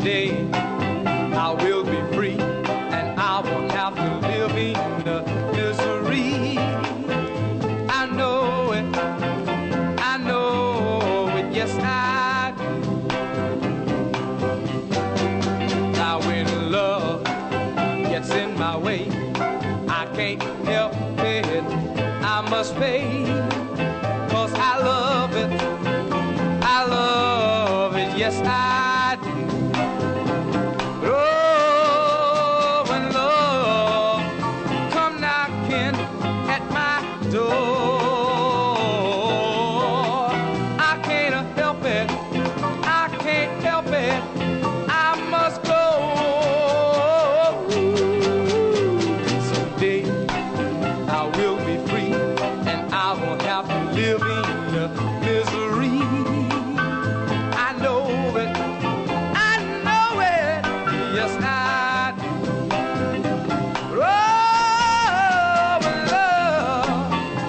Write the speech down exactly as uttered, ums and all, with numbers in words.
day I will be free, and I won't have to live in the misery. I know it, I know it, yes I do. Now when love gets in my way, I can't help it, I must pay, 'cause I love it, I love it, yes I do.